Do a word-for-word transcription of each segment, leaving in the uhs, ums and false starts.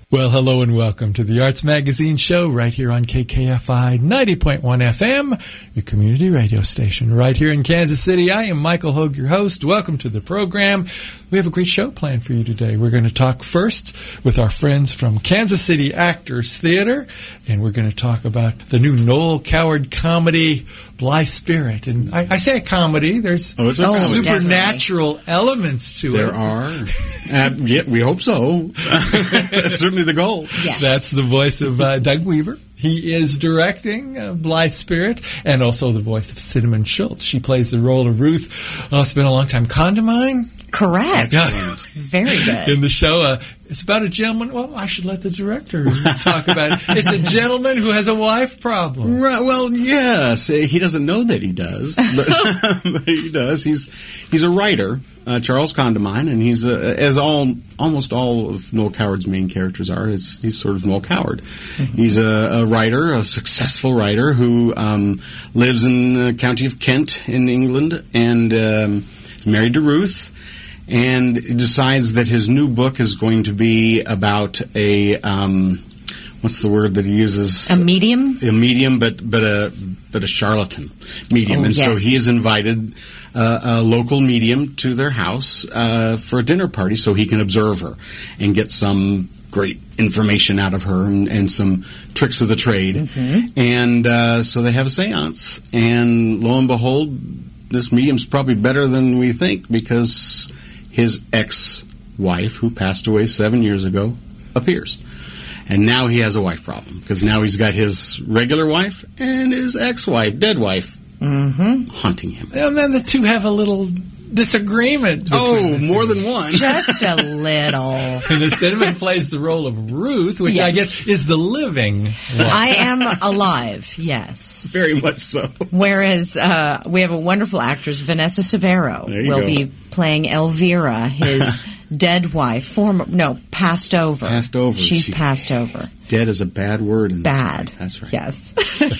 Well, hello and welcome to the Arts Magazine show right here on K K F I ninety point one F M, your community radio station right here in Kansas City. I am Michael Hogue, your host. Welcome to the program. We have a great show planned for you today. We're going to talk first with our friends from Kansas City Actors Theater, and we're going to talk about the new Noel Coward comedy, Bly Spirit. And I, I say a comedy. There's oh, it's a oh, comedy. supernatural Definitely. elements to there it. There are. Uh, yeah, we hope so. That's certainly the goal. Yes. That's the voice of uh, Doug Weaver. He is directing uh, Bly Spirit, and also the voice of Cinnamon Schultz. She plays the role of Ruth. Oh, it's been a long time. Condamine? Correct. Yeah. Very good. In the show, uh, it's about a gentleman. Well, I should let the director talk about it. It's a gentleman who has a wife problem. Right, well, yes. He doesn't know that he does, but, but he does. He's he's a writer, uh, Charles Condamine, and he's, uh, as all almost all of Noel Coward's main characters are, is he's sort of Noel Coward. Mm-hmm. He's a, a writer, a successful writer, who um, lives in the county of Kent in England, and um, is married to Ruth. And decides that his new book is going to be about a um, what's the word that he uses? A medium. A medium, but but a but a charlatan medium. Oh, and yes. so he has invited uh, a local medium to their house uh, for a dinner party, so he can observe her and get some great information out of her and, and some tricks of the trade. Mm-hmm. And uh, so they have a seance, and lo and behold, this medium's probably better than we think, because his ex-wife, who passed away seven years ago, appears. And now he has a wife problem, because now he's got his regular wife and his ex-wife, dead wife, mm-hmm. haunting him. And then the two have a little disagreement. Oh, more than one. Just a little. And the Cinnamon plays the role of Ruth, which yes. I guess is the living one. I am alive, yes. Very much so. Whereas uh, we have a wonderful actress, Vanessa Severo, will go. be playing Elvira, his dead wife, former, no, passed over. Passed over. She's she, passed over. Dead is a bad word. In Bad. This That's right. Yes.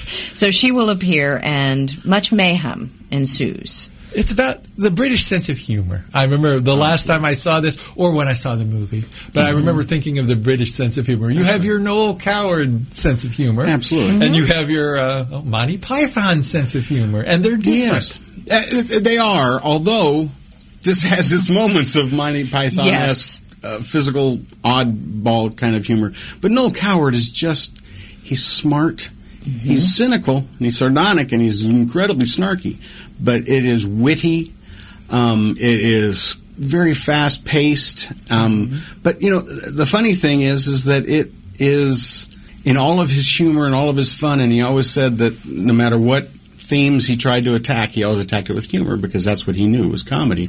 So she will appear, and much mayhem ensues. It's about the British sense of humor. I remember the last time I saw this, or when I saw the movie, but mm-hmm. I remember thinking of the British sense of humor. You have your Noel Coward sense of humor. Absolutely. Mm-hmm. And you have your uh, oh, Monty Python sense of humor, and they're different. Yes. Uh, they are, although this has its moments of Monty Python-esque yes. uh, physical, oddball kind of humor. But Noel Coward is just, he's smart, mm-hmm. he's cynical, and he's sardonic, and he's incredibly snarky. But it is witty. Um, it is very fast-paced. Um, mm-hmm. But, you know, the funny thing is, is that it is, in all of his humor and all of his fun, and he always said that no matter what themes he tried to attack, he always attacked it with humor, because that's what he knew was comedy.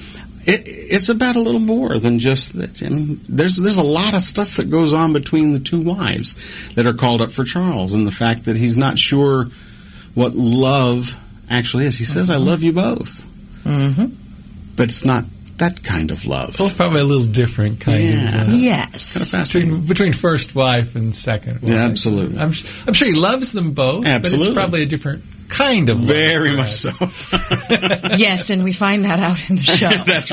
It, it's about a little more than just that. I mean, there's there's a lot of stuff that goes on between the two wives that are called up for Charles, and the fact that he's not sure what love actually is. He says, mm-hmm. I love you both. Mm-hmm. But it's not that kind of love. Well, probably a little different kind yeah. of love. Yes. Kind of between, between first wife and second wife. Yeah, absolutely. I'm, I'm sure he loves them both, absolutely. but it's probably a different kind of love. Very much so. Yes, and we find that out in the show. That's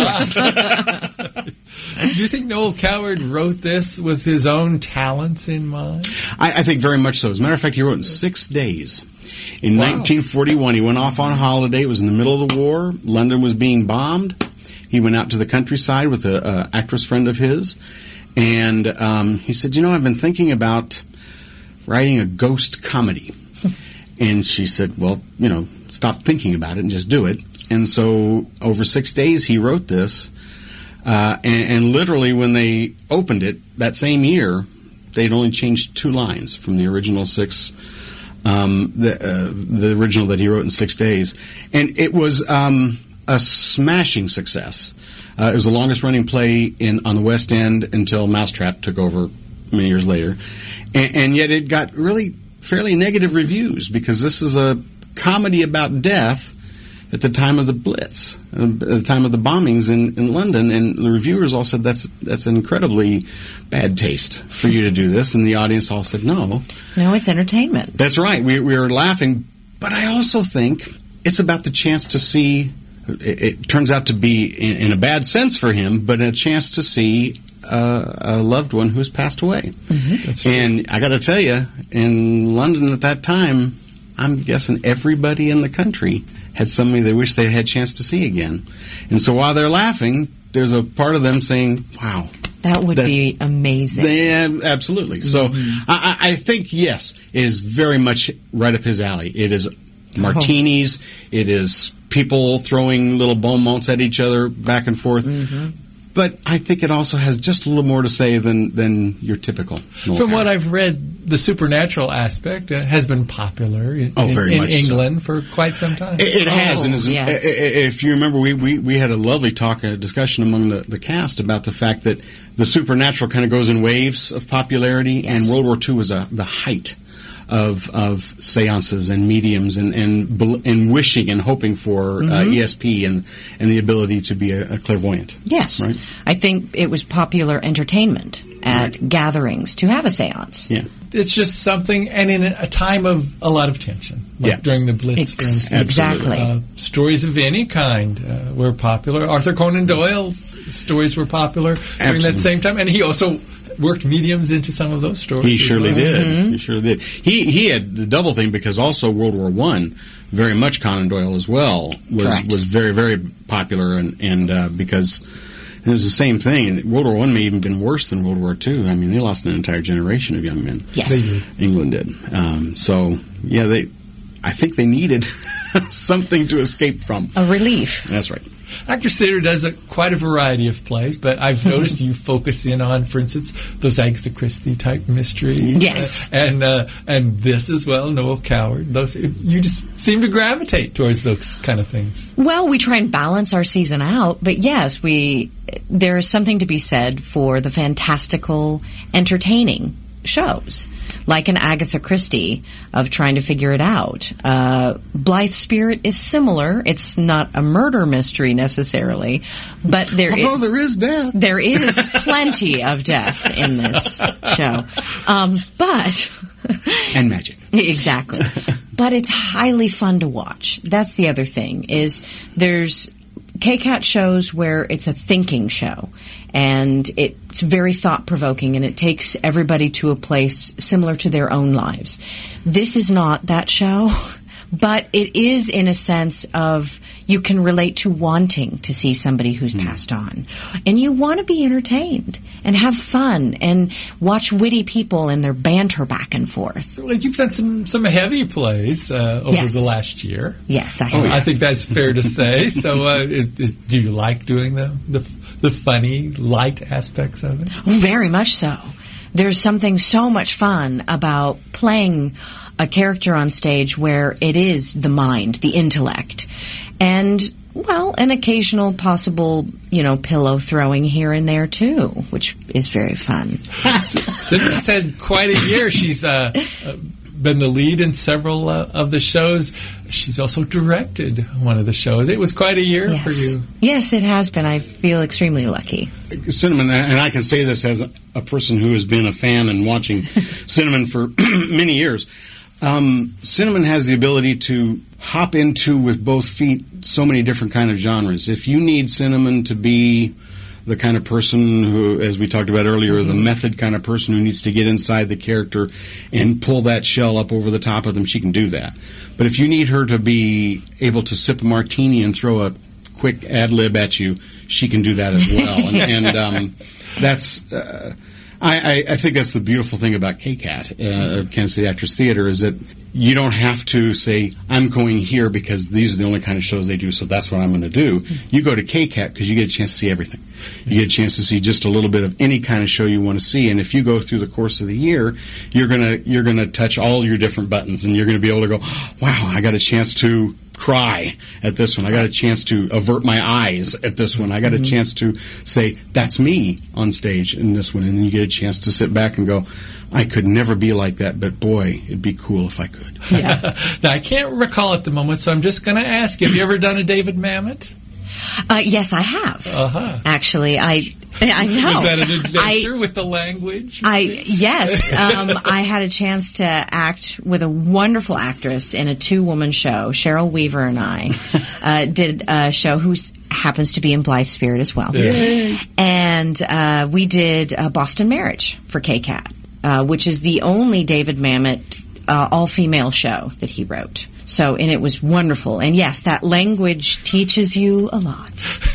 right. Do you think Noel Coward wrote this with his own talents in mind? I, I think very much so. As a matter of fact, he wrote in six days. In wow. nineteen forty-one, he went off on holiday. It was in the middle of the war. London was being bombed. He went out to the countryside with an actress friend of his, and um, he said, you know, I've been thinking about writing a ghost comedy. And she said, well, you know, stop thinking about it and just do it. And so over six days, he wrote this. Uh, and, and literally when they opened it that same year, they'd only changed two lines from the original six, um, the, uh, the original that he wrote in six days. And it was um, a smashing success. Uh, it was the longest-running play in on the West End until Mousetrap took over many years later. And, and yet it got really fairly negative reviews, because this is a comedy about death at the time of the Blitz, uh, at the time of the bombings in, in London, and the reviewers all said that's that's an incredibly bad taste for you to do this, and the audience all said no. No, it's entertainment. That's right. We, we were laughing, but I also think it's about the chance to see, it, it turns out to be in, in a bad sense for him, but a chance to see uh, a loved one who's passed away. Mm-hmm. That's true. And I got to tell you, in London at that time, I'm guessing everybody in the country had somebody they wish they had a chance to see again. And so while they're laughing, there's a part of them saying, wow. That would be amazing. They, absolutely. Mm-hmm. So I, I think, yes, it is very much right up his alley. It is martinis. Oh. It is people throwing little bon mots at each other back and forth. Mm-hmm. But I think it also has just a little more to say than, than your typical. From what I've read, the supernatural aspect uh, has been popular in, oh, very in, much in England so. for quite some time. It, it oh, has. And yes. if you remember, we, we, we had a lovely talk, a discussion among the, the cast about the fact that the supernatural kind of goes in waves of popularity, yes. and World War Two was a, the height of of seances and mediums and and, and wishing and hoping for mm-hmm. uh, E S P and and the ability to be a, a clairvoyant. Yes, right? I think it was popular entertainment at right. gatherings to have a seance. Yeah, it's just something, and in a time of a lot of tension, like yeah. during the Blitz, Ex- for instance. Exactly. Uh, stories of any kind uh, were popular. Arthur Conan Doyle's stories were popular Absolutely. during that same time, and he also worked mediums into some of those stories. He surely well. did. Mm-hmm. He surely did. He he had the double thing because also World War One, very much Conan Doyle as well was Correct. was very very popular and and uh, because it was the same thing. And World War One may even been worse than World War Two. I mean, they lost an entire generation of young men. Yes, they did. England did. Um, so yeah, they. I think they needed something to escape from. A relief. That's right. Actor Sitter does a, quite a variety of plays, but I've noticed you focus in on, for instance, those Agatha Christie type mysteries. Yes, uh, and uh, and this as well, Noel Coward. Those you just seem to gravitate towards those kind of things. Well, we try and balance our season out, but yes, we there is something to be said for the fantastical, entertaining shows, like an Agatha Christie of trying to figure it out. Uh, Blythe Spirit is similar. It's not a murder mystery necessarily, but there Although is, there is death. there is plenty of death in this show. Um, but and magic. Exactly. But it's highly fun to watch. That's the other thing, is there's K CAT shows where it's a thinking show, and it's very thought-provoking, and it takes everybody to a place similar to their own lives. This is not that show, but it is in a sense of you can relate to wanting to see somebody who's mm. passed on. And you want to be entertained and have fun and watch witty people and their banter back and forth. Well, you've done some, some heavy plays uh, over Yes. the last year. Yes, I have. Oh, I think that's fair to say. So uh, it, it, do you like doing the, the, the funny, light aspects of it? Very much so. There's something so much fun about playing a character on stage where it is the mind, the intellect, and, well, an occasional possible, you know, pillow throwing here and there, too, which is very fun. Cindy's had quite a year. She's uh, uh, been the lead in several uh, of the shows. She's also directed one of the shows. It was quite a year yes. for you. Yes, it has been. I feel extremely lucky. Cinnamon, and I can say this as a, a person who has been a fan and watching Cinnamon for many years. Um, Cinnamon has the ability to hop into with both feet so many different kind of genres. If you need Cinnamon to be the kind of person who, as we talked about earlier, mm-hmm. the method kind of person who needs to get inside the character and pull that shell up over the top of them, she can do that. But if you need her to be able to sip a martini and throw a quick ad lib at you, she can do that as well. and and um, that's... Uh, I, I think that's the beautiful thing about K CAT, uh, Kansas City Actors Theater, is that you don't have to say, I'm going here because these are the only kind of shows they do, so that's what I'm going to do. You go to K CAT because you get a chance to see everything. You get a chance to see just a little bit of any kind of show you want to see, and if you go through the course of the year, you're gonna you're gonna touch all your different buttons, and you're going to be able to go, wow, I got a chance to cry at this one. I got a chance to avert my eyes at this one. I got a chance to say, that's me on stage in this one. And then you get a chance to sit back and go, I could never be like that, but boy, it'd be cool if I could. Yeah. Now, I can't recall at the moment, so I'm just going to ask, have you ever done a David Mamet? Uh, yes, I have. Uh-huh. Actually, I I know. Was that an adventure I, with the language? I yes. Um, I had a chance to act with a wonderful actress in a two-woman show. Cheryl Weaver and I uh, did a show who happens to be in Blithe Spirit as well. Yeah. And uh, we did uh, Boston Marriage for K C A T, uh, which is the only David Mamet uh, all-female show that he wrote. So, and it was wonderful. And yes, that language teaches you a lot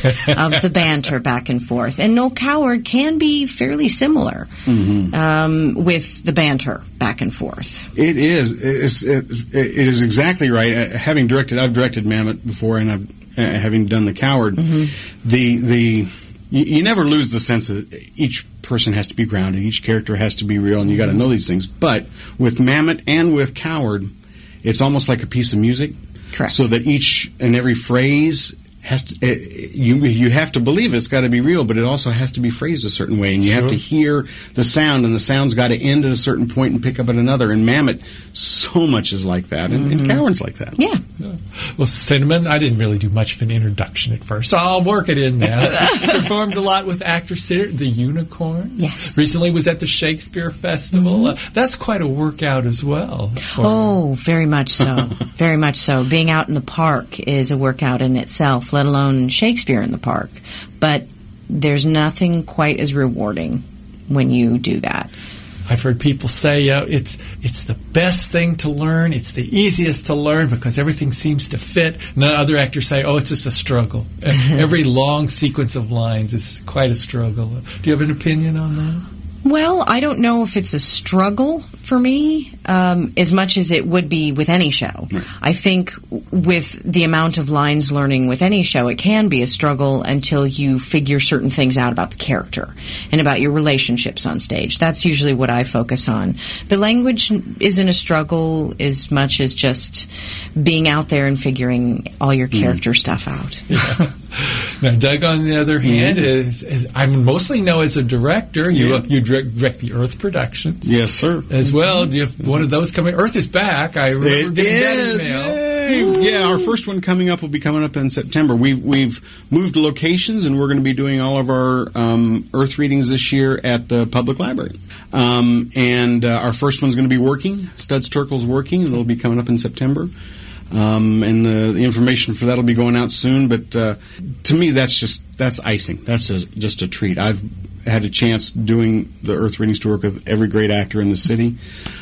of the banter back and forth. And No Coward can be fairly similar mm-hmm. um, with the banter back and forth. It is. It's, it, it is exactly right. Uh, having directed, I've directed Mamet before, and I've uh, having done The Coward. Mm-hmm. The the you, you never lose the sense that each person has to be grounded, each character has to be real, and you got to know these things. But with Mamet and with Coward, it's almost like a piece of music. Correct. So that each and every phrase has to, uh, you you have to believe it's got to be real, but it also has to be phrased a certain way, and you sure. have to hear the sound, and the sound's got to end at a certain point and pick up at another. And Mamet, so much is like that, and, mm-hmm. and Coward's like that. Yeah. yeah. Well, Cinnamon, I didn't really do much of an introduction at first, so I'll work it in now. Performed a lot with actress The Unicorn. Yes. Recently was at the Shakespeare Festival. Mm-hmm. Uh, that's quite a workout as well. Oh, very much so. Very much so. Being out in the park is a workout in itself, let alone Shakespeare in the park. But there's nothing quite as rewarding when you do that. I've heard people say uh, it's it's the best thing to learn, it's the easiest to learn because everything seems to fit. And then other actors say, oh, it's just a struggle. Every long sequence of lines is quite a struggle. Do you have an opinion on that? Well, I don't know if it's a struggle for me um, as much as it would be with any show. Right. I think with the amount of lines learning with any show, it can be a struggle until you figure certain things out about the character and about your relationships on stage. That's usually what I focus on. The language isn't a struggle as much as just being out there and figuring all your character mm. stuff out. Yeah. Now, Doug, on the other hand, mm-hmm. is, is I mostly know as a director. You yeah. uh, you direct, direct the Earth Productions, yes, sir. As well. Do you have one of those coming? Earth is back. I remember it getting is. that email. Yay. Yeah, our first one coming up will be coming up in September. We've we've moved locations, and we're going to be doing all of our um, Earth readings this year at the public library. Um, and uh, our first one's going to be working. Studs Terkel's working, and it'll be coming up in September. Um, and the, the information for that will be going out soon. But uh, to me, that's just that's icing. That's a, just a treat. I've had a chance doing the Earth readings to work with every great actor in the city,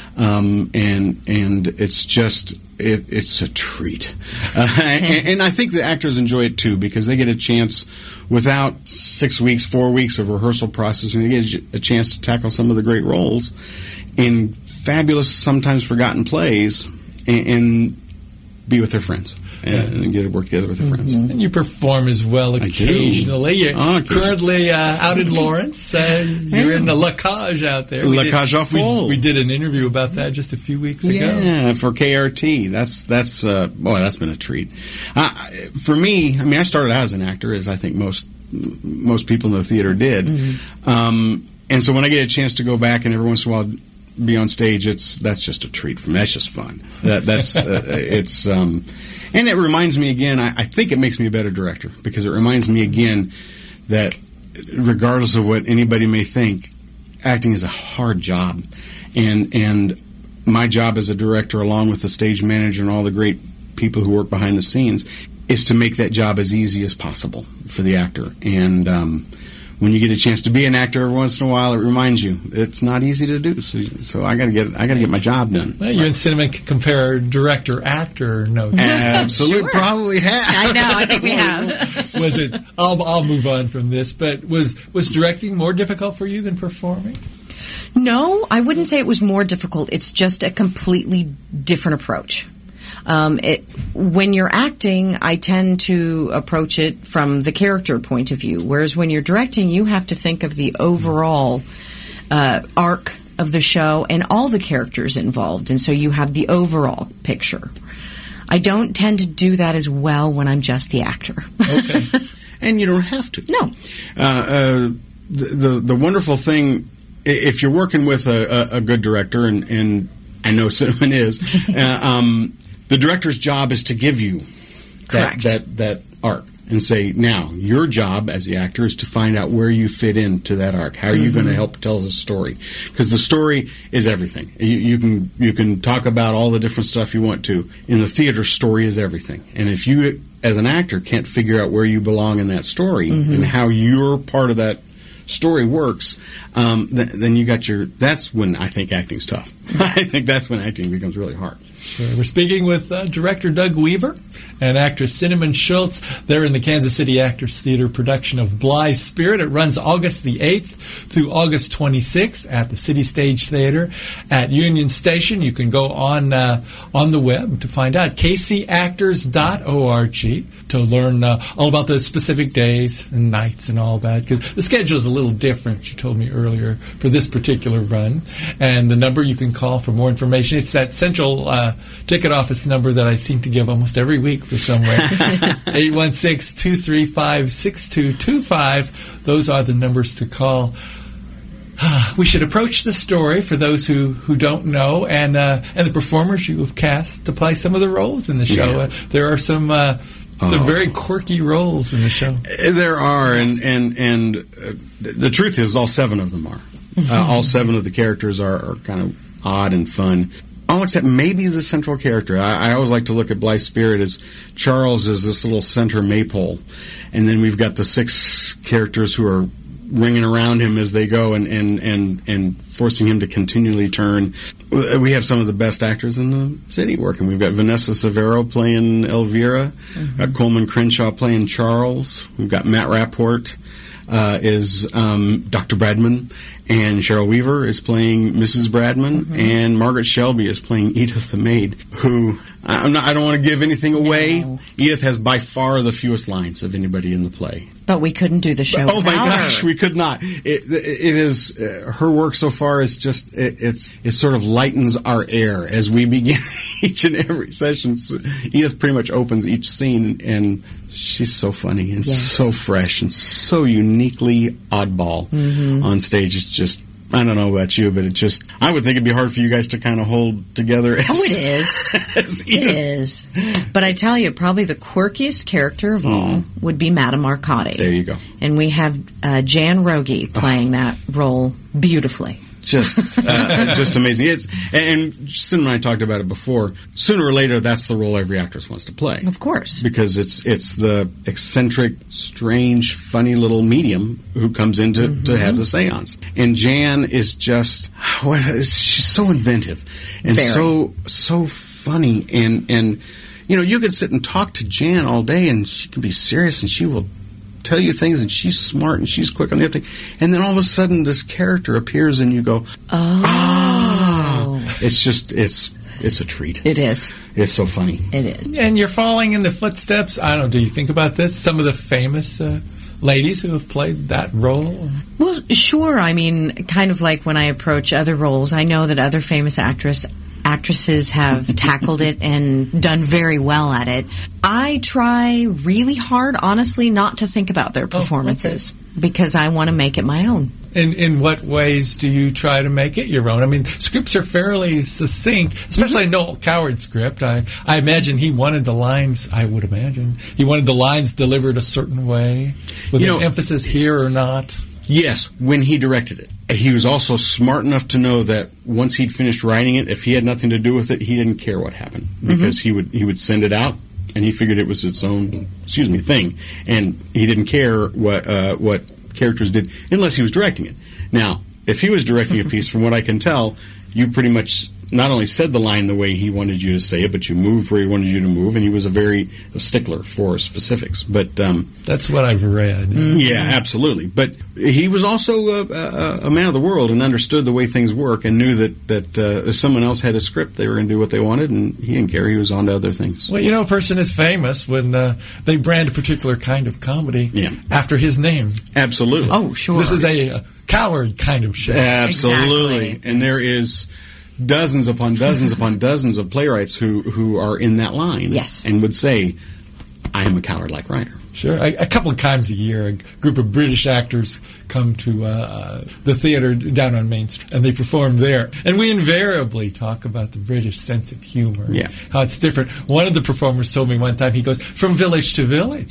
um, and and it's just it, it's a treat. Uh, and, and I think the actors enjoy it too because they get a chance without six weeks, four weeks of rehearsal process, and they get a chance to tackle some of the great roles in fabulous, sometimes forgotten plays, and. and be with their friends and, and get to work together with their friends. And you perform as well occasionally. You're oh, okay. currently uh, out in Lawrence. Uh, you're yeah. in the La Cage out there. La Cage au Fond. We, we did an interview about that just a few weeks ago. Yeah, for K R T. That's that's uh, boy, that's been a treat. Uh, for me, I mean, I started out as an actor, as I think most most people in the theater did. Mm-hmm. Um, and so when I get a chance to go back and every once in a while be on stage, it's that's just a treat for me. That's just fun. That, that's uh, it's um, and it reminds me again. I, I think it makes me a better director because it reminds me again that regardless of what anybody may think, acting is a hard job, and and my job as a director, along with the stage manager and all the great people who work behind the scenes, is to make that job as easy as possible for the actor. And um, when you get a chance to be an actor every once in a while, it reminds you it's not easy to do. So, so I got to get I got to get my job done. Well, you right. and Cinnamon can compare director-actor notes. Absolutely, sure. Probably have. I know. I think we have. Was it? I'll I'll move on from this. But was was directing more difficult for you than performing? No, I wouldn't say it was more difficult. It's just a completely different approach. Um, it, when you're acting, I tend to approach it from the character point of view, whereas when you're directing, you have to think of the overall uh, arc of the show and all the characters involved, and so you have the overall picture. I don't tend to do that as well when I'm just the actor. Okay. And you don't have to. No. Uh, uh, the, the the wonderful thing, if you're working with a, a, a good director, and, and I know Cinnamon is, uh, um, the director's job is to give you that Correct. that, that arc. and say, now, your job as the actor is to find out where you fit into that arc. How are you mm-hmm. going to help tell the story? Because the story is everything. You, you can you can talk about all the different stuff you want to. In the theater, story is everything. And if you, as an actor, can't figure out where you belong in that story mm-hmm. and how you're part of that story works, um, th- then you got your... That's when I think acting's tough. I think that's when acting becomes really hard. Sure. We're speaking with uh, director Doug Weaver and actress Cinnamon Schultz. They're in the Kansas City Actors Theater production of Bly's Spirit. It runs August the eighth through August twenty-sixth at the City Stage Theater at Union Station. You can go on uh, on the web to find out, k c actors dot org, to learn uh, all about the specific days and nights and all that, because the schedule is a little different, you told me earlier, for this particular run. And the number you can call for more information, it's that central uh, ticket office number that I seem to give almost every week for some way. eight one six, two three five, six two two five. Those are the numbers to call. We should approach the story for those who, who don't know, and uh, and the performers you have cast to play some of the roles in the show. Yeah. Uh, there are some uh, some oh. very quirky roles in the show. There are, yes. and and and uh, the truth is, all seven of them are. Uh, all seven of the characters are, are kind of odd and fun. All except maybe the central character. I, I always like to look at Bly's Spirit as Charles is this little center maypole, and then we've got the six characters who are ringing around him as they go and, and, and, and forcing him to continually turn. We have some of the best actors in the city working. We've got Vanessa Severo playing Elvira, mm-hmm. got Coleman Crenshaw playing Charles, we've got Matt Rapport uh, is um, Doctor Bradman, and Cheryl Weaver is playing Missus Bradman, mm-hmm. and Margaret Shelby is playing Edith the maid, who, I'm not, I don't want to give anything away. No. Edith has by far the fewest lines of anybody in the play. But we couldn't do the show. Oh my without gosh, her. we could not. It, it is uh, her work so far is just it, it's it sort of lightens our air as we begin each and every session. So Edith pretty much opens each scene, and she's so funny and yes. so fresh and so uniquely oddball mm-hmm. on stage. It's just, I don't know about you, but it just, I would think it'd be hard for you guys to kind of hold together. As, oh, it is. As it is. But I tell you, probably the quirkiest character of all mm. would be Madame Arcadi. There you go. And we have uh, Jan Rogi playing oh. that role beautifully. Just, uh, just amazing. It's and, and Cinnamon and I talked about it before. Sooner or later, that's the role every actress wants to play. Of course, because it's it's the eccentric, strange, funny little medium who comes in to, mm-hmm. to have the seance. And Jan is just, what, she's so inventive and Very. so so funny. And and you know, you could sit and talk to Jan all day, and she can be serious, and she will tell you things, and she's smart and she's quick on the uptake, and then all of a sudden this character appears and you go, oh, ah! It's just it's it's a treat. It is. It's so funny. It is. And you're following in the footsteps, I don't know, do you think about this, some of the famous uh, ladies who have played that role? Well, sure. I mean, kind of like when I approach other roles, I know that other famous actress actresses have tackled it and done very well at it. I try really hard, honestly, not to think about their performances oh, okay. because I want to make it my own. In in what ways do you try to make it your own? I mean, scripts are fairly succinct, especially mm-hmm. Noel Coward's script. I, I imagine he wanted the lines, I would imagine, he wanted the lines delivered a certain way, with you an know, emphasis here or not. Yes, when he directed it. He was also smart enough to know that once he'd finished writing it, if he had nothing to do with it, he didn't care what happened. Because mm-hmm. he would he would send it out, and he figured it was its own, excuse me, thing. And he didn't care what uh, what characters did, unless he was directing it. Now, if he was directing a piece, from what I can tell, you pretty much not only said the line the way he wanted you to say it, but you moved where he wanted you to move, and he was a very a stickler for specifics. But um, that's what I've read. Mm-hmm. Yeah, absolutely. But he was also a, a, a man of the world and understood the way things work, and knew that that uh, if someone else had a script, they were going to do what they wanted, and he didn't care. He was on to other things. Well, you know, a person is famous when uh, they brand a particular kind of comedy yeah. after his name. Absolutely. Oh, sure. This is a, a Coward kind of show. Absolutely. Exactly. And there is dozens upon dozens upon dozens of playwrights who, who are in that line. Yes. And would say, I am a coward-like writer. Sure. A, a couple of times a year, a group of British actors come to uh, the theater down on Main Street, and they perform there. And we invariably talk about the British sense of humor, yeah. how it's different. One of the performers told me one time, he goes, from village to village,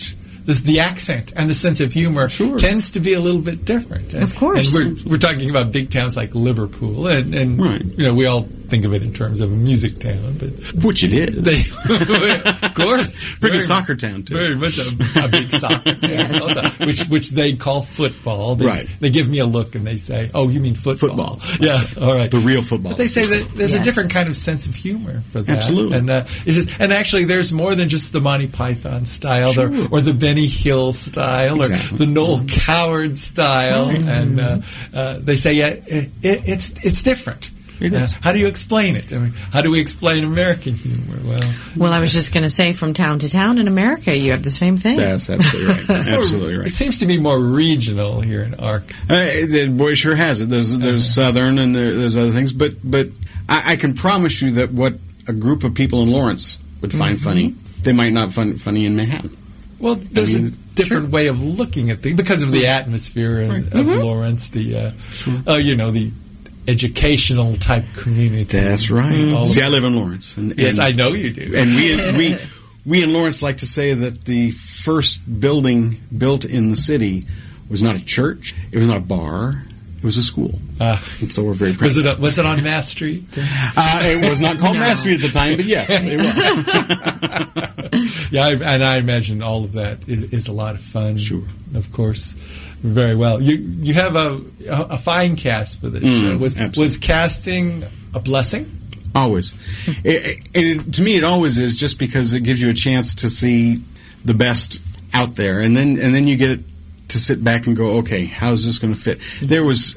the, the accent and the sense of humor Sure. tends to be a little bit different. And, Of course. And we're, we're talking about big towns like Liverpool, and, and Right. you know, we all think of it in terms of a music town, but Which it is. they, of course, Pretty very- soccer town, too. Very much a, a big soccer town, Yes. also, which which they call football. They, Right. they give me a look and they say, "Oh, you mean football?" Football. Yeah, all right. The real football. But they say that there's a Yes. different kind of sense of humor for that. Absolutely. And uh, it's just, and actually, there's more than just the Monty Python style, Sure. or, or the Benny Hill style, Exactly. or the Noel Coward style. And uh, uh, they say, yeah, it, it, it's it's different. It is. Uh, how do you explain it? I mean, how do we explain American humor? Well, Well, I was just going to say, from town to town in America, you have the same thing. That's absolutely right. Absolutely it right. seems to be more regional here in Arc. Uh, it, boy, it sure has it. There's there's Southern and there, there's other things, but but I, I can promise you that what a group of people in Lawrence would find Mm-hmm. funny, they might not find funny in Manhattan. Well, there's I mean, a different way of looking at things because of the atmosphere of, of Lawrence, the uh, uh, you know, the educational type community. That's right. All See, of- I live in Lawrence, and, yes, and I know you do. And we we we in Lawrence like to say that the first building built in the city was not a church, it was not a bar, it was a school. Uh, And so we're very proud. was it a, was it on Mass Street? Uh, it was not called Mass Street at the time, but yes, it was. Yeah, I, and I imagine all of that is, is a lot of fun. Sure. Of course. Very well. You you have a a fine cast for this Mm, show. Was absolutely. was casting a blessing? Always. It, it, it, to me, it always is, just because it gives you a chance to see the best out there, and then and then you get to sit back and go, okay, how's this going to fit? There was,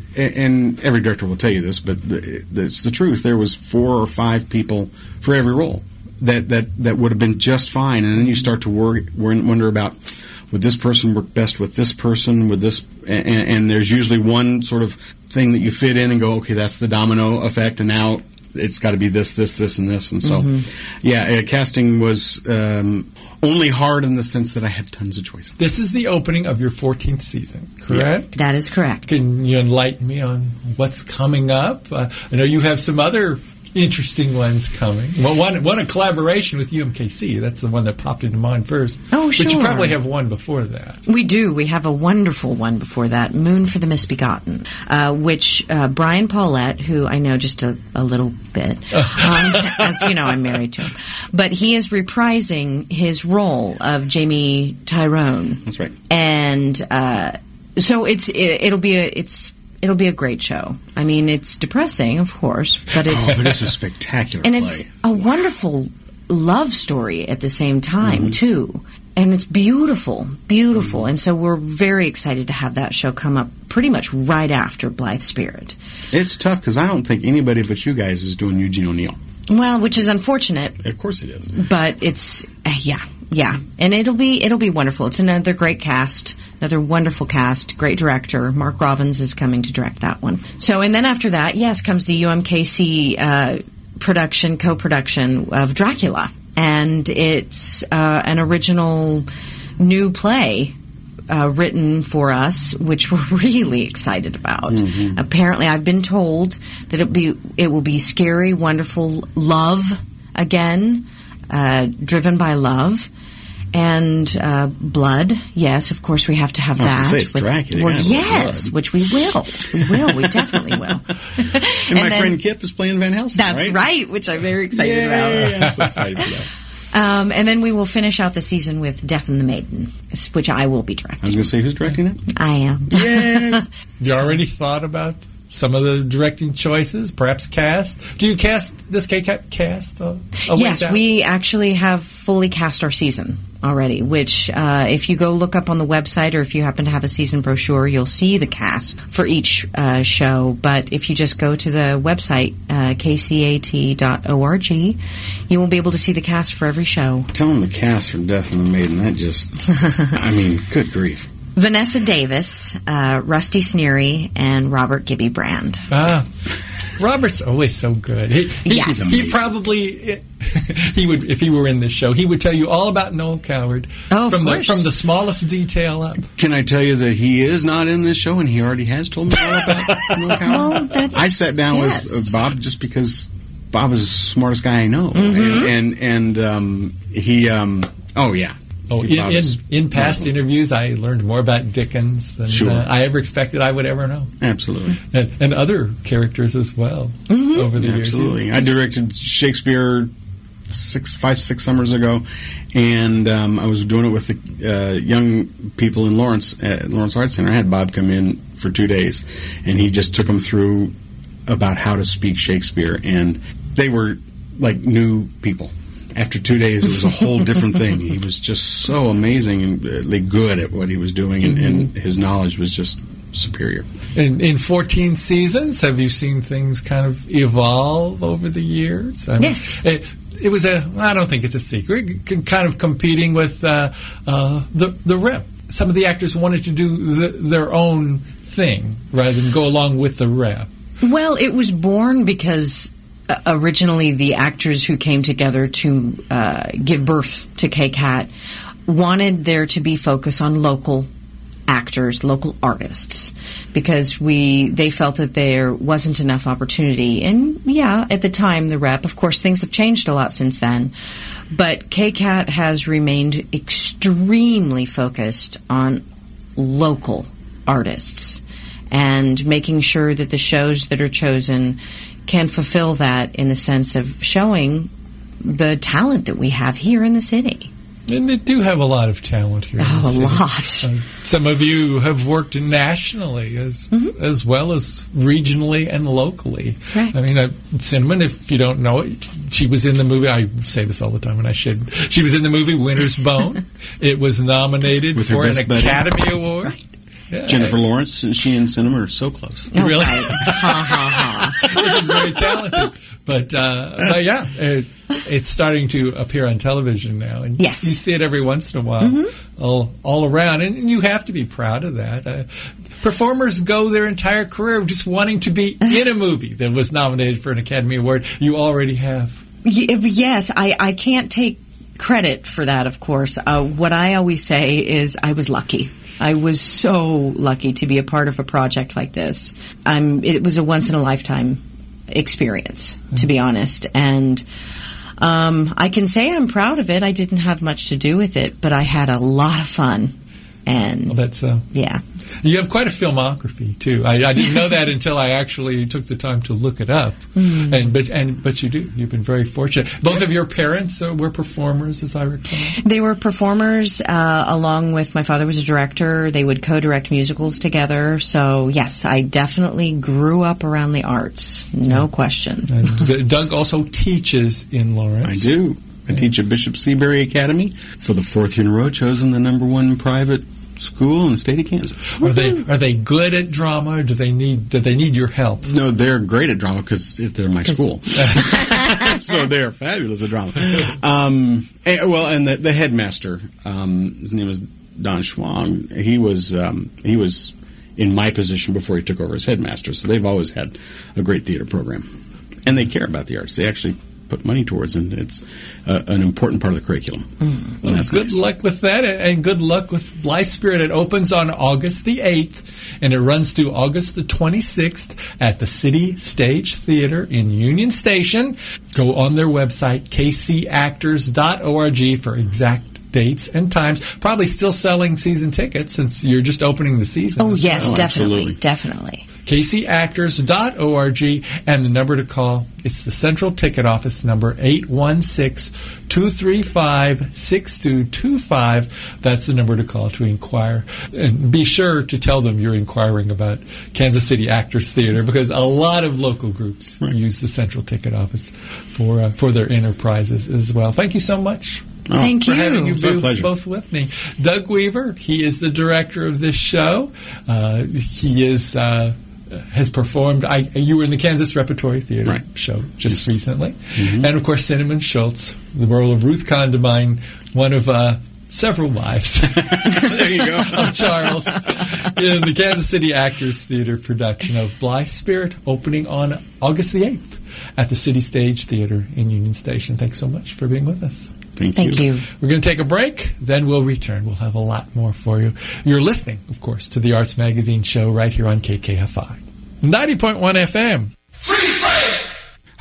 and every director will tell you this, but it's the truth. There was four or five people for every role that that, that would have been just fine, and then you start to worry, wonder about, would this person work best with this person? Would this, and, and there's usually one sort of thing that you fit in and go, okay, that's the domino effect, and now it's got to be this, this, this, and this. And so, mm-hmm. yeah, uh, casting was um, only hard in the sense that I had tons of choices. This is the opening of your fourteenth season, correct? That is correct. Can you enlighten me on what's coming up? Uh, I know you have some other interesting ones coming. Well, one, one a collaboration with U M K C. That's the one that popped into mind first. Oh, But you sure. probably have one before that. We do. We have a wonderful one before that, Moon for the Misbegotten, uh, which uh, Brian Paulette, who I know just a, a little bit, um, as you know, I'm married to him, but he is reprising his role of Jamie Tyrone. That's right. And uh, so it's it, it'll be a it's it'll be a great show. I mean, it's depressing, of course, but it's Oh, but it's a spectacular and play. it's a wonderful love story at the same time, Mm-hmm. too. And it's beautiful, beautiful. Mm-hmm. And so we're very excited to have that show come up pretty much right after Blythe Spirit. It's tough because I don't think anybody but you guys is doing Eugene O'Neill. Well, which is unfortunate, Of course it is. but it's uh, yeah, yeah, and it'll be it'll be wonderful. It's another great cast, another wonderful cast, great director. Mark Robbins is coming to direct that one. So, and then after that, yes, comes the U M K C uh, production, co-production of Dracula, and it's uh, an original new play. Uh, written for us, which we're really excited about. Mm-hmm. Apparently, I've been told that it be it will be scary, wonderful love again, uh, driven by love and uh, blood. Yes, of course, we have to have I was that. gonna say, it's with- Dracula, well, yeah, with yes, blood. which we will. We will. We definitely will. And, my then- friend Kip is playing Van Helsing, That's right? right, which I'm very excited about. Yay, I'm so excited for that. Um, and then we will finish out the season with Death and the Maiden, which I will be I was directing. going to say, who's directing it? I am. Yeah. You already thought about some of the directing choices, perhaps cast? Do you cast this K-Cat cast? Uh, a ways Yes, out? we actually have fully cast our season already, which uh, if you go look up on the website or if you happen to have a season brochure, you'll see the cast for each uh, show. But if you just go to the website, uh, k c a t dot org, you will be able to see the cast for every show. Tell them the cast for Death and the Maiden. That just, I mean, good grief. Vanessa Davis, uh, Rusty Sneery, and Robert Gibby Brand. Ah, Robert's always so good. He, he, Yes. he probably he would if he were in this show. He would tell you all about Noel Coward Oh, of from the course. from the smallest detail up. Can I tell you that he is not in this show, and he already has told me all about Noel Coward? Well, that's- I sat down yes. with uh, Bob just because Bob is the smartest guy I know, Mm-hmm. and and, and um, he, um, oh yeah, Oh, He in, bought in, us- in past interviews, I learned more about Dickens than Sure. uh, I ever expected I would ever know. Absolutely. And, and other characters as well over the years. Absolutely. I directed Shakespeare six, five, six summers ago, and um, I was doing it with the uh, young people in Lawrence at Lawrence Arts Center. I had Bob come in for two days, and he just took them through about how to speak Shakespeare, and they were like new people. After two days, it was a whole different thing. He was just so amazingly good at what he was doing, and, and his knowledge was just superior. In, in fourteen seasons, have you seen things kind of evolve over the years? I mean, Yes. It, it was a, I don't think it's a secret, c- kind of competing with uh, uh, the, the rep. Some of the actors wanted to do the, their own thing rather than go along with the rep. Well, it was born because uh, originally the actors who came together to uh, give birth to K C A T wanted there to be focus on local actors, local artists, because we they felt that there wasn't enough opportunity. And yeah, at the time, the rep, of course, things have changed a lot since then, but K C A T has remained extremely focused on local artists and making sure that the shows that are chosen can fulfill that in the sense of showing the talent that we have here in the city. And they do have a lot of talent here. in the Oh, a city. lot. Uh, some of you have worked nationally as Mm-hmm. as well as regionally and locally. Right. I mean, uh, Cinnamon, if you don't know it, she was in the movie. I say this all the time, and I should. She was in the movie Winter's Bone. It was nominated With her for an best buddy. Academy Award. Right. Yeah, Jennifer it's- Lawrence, and she and Cinema are so close. Oh, Really? right. Ha, ha, ha. She's very talented. But, uh, but yeah, it, it's starting to appear on television now. And Yes. you see it every once in a while all, all around. And you have to be proud of that. Uh, performers go their entire career just wanting to be in a movie that was nominated for an Academy Award. You already have. Y- Yes, I, I can't take credit for that, of course. Uh, what I always say is I was lucky. I was so lucky to be a part of a project like this. Um, it was a once-in-a-lifetime experience, to be honest. And um, I can say I'm proud of it. I didn't have much to do with it, but I had a lot of fun. And, Well, that's uh, yeah. you have quite a filmography too. I, I didn't know that until I actually took the time to look it up. Mm. And but and but you do. You've been very fortunate. Both of your parents uh, were performers, as I recall. They were performers, uh, along with my father was a director. They would co-direct musicals together. So, yes, I definitely grew up around the arts. No question. And D- Doug also teaches in I Lawrence. do. I teach at Bishop Seabury Academy. For the fourth year in a row, chosen the number one private school in the state of Kansas. Are they are they good at drama? Or do they need do they need your help? No, they're great at drama because they're my school. So they're fabulous at drama. Um, and- well, and the, the headmaster, um, his name was Don Schwang. He was um, he was in my position before he took over as headmaster. So they've always had a great theater program, and they care about the arts. They actually put money towards, and it's uh, an important part of the curriculum. Mm. Well, good luck with that, and good luck with Blythe Spirit. It opens on August the eighth, and it runs through August the twenty-sixth at the City Stage Theater in Union Station. Go on their website, k c actors dot org, for exact dates and times. Probably still selling season tickets since you're just opening the season. Oh, as yes, well. definitely, absolutely. definitely. k c actors dot org, and the number to call, it's the Central Ticket Office number, eight one six, two three five, six two two five. That's the number to call to inquire. And be sure to tell them you're inquiring about Kansas City Actors Theater, because a lot of local groups Right. use the Central Ticket Office for uh, for their enterprises as well. Thank you so much. Oh, Thank For you. having you It's my both, pleasure. both with me. Doug Weaver, he is the director of this show. Uh, he is uh, has performed. I, you were in the Kansas Repertory Theater Right. show just recently, and of course Cinnamon Schultz, the role of Ruth Condamine, one of uh, several wives. There you go. of Charles, in the Kansas City Actors Theater production of Blythe Spirit, opening on August the eighth at the City Stage Theater in Union Station. Thanks so much for being with us. Thank, Thank you. We're going to take a break, then we'll return. We'll have a lot more for you. You're listening, of course, to the Arts Magazine show right here on K K F I. ninety point one F M.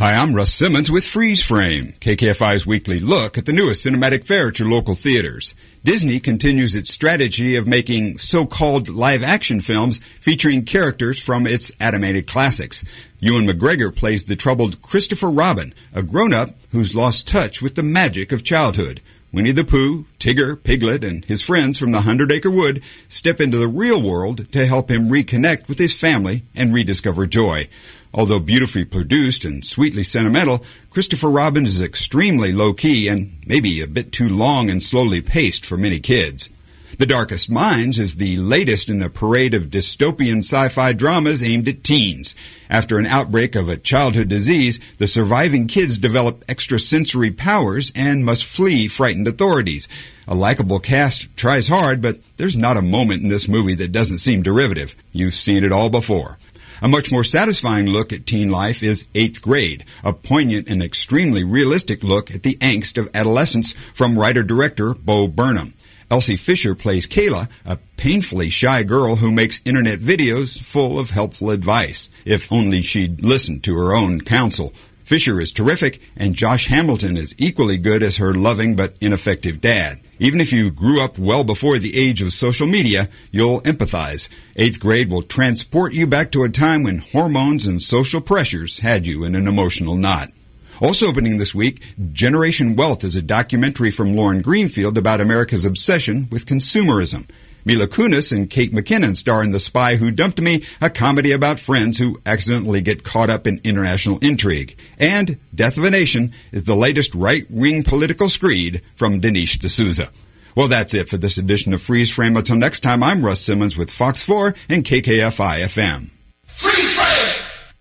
Hi, I'm Russ Simmons with Freeze Frame, K K F I's weekly look at the newest cinematic fare at your local theaters. Disney continues its strategy of making so-called live-action films featuring characters from its animated classics. Ewan McGregor plays the troubled Christopher Robin, a grown-up who's lost touch with the magic of childhood. Winnie the Pooh, Tigger, Piglet, and his friends from the Hundred Acre Wood step into the real world to help him reconnect with his family and rediscover joy. Although beautifully produced and sweetly sentimental, Christopher Robin is extremely low-key and maybe a bit too long and slowly paced for many kids. The Darkest Minds is the latest in a parade of dystopian sci-fi dramas aimed at teens. After an outbreak of a childhood disease, the surviving kids develop extrasensory powers and must flee frightened authorities. A likable cast tries hard, but there's not a moment in this movie that doesn't seem derivative. You've seen it all before. A much more satisfying look at teen life is Eighth Grade, a poignant and extremely realistic look at the angst of adolescence from writer-director Bo Burnham. Elsie Fisher plays Kayla, a painfully shy girl who makes internet videos full of helpful advice. If only she'd listened to her own counsel. Fisher is terrific, and Josh Hamilton is equally good as her loving but ineffective dad. Even if you grew up well before the age of social media, you'll empathize. Eighth Grade will transport you back to a time when hormones and social pressures had you in an emotional knot. Also opening this week, Generation Wealth is a documentary from Lauren Greenfield about America's obsession with consumerism. Mila Kunis and Kate McKinnon star in The Spy Who Dumped Me, a comedy about friends who accidentally get caught up in international intrigue. And Death of a Nation is the latest right-wing political screed from Dinesh D'Souza. Well, that's it for this edition of Freeze Frame. Until next time, I'm Russ Simmons with Fox four and K K F I F M. Freeze Frame!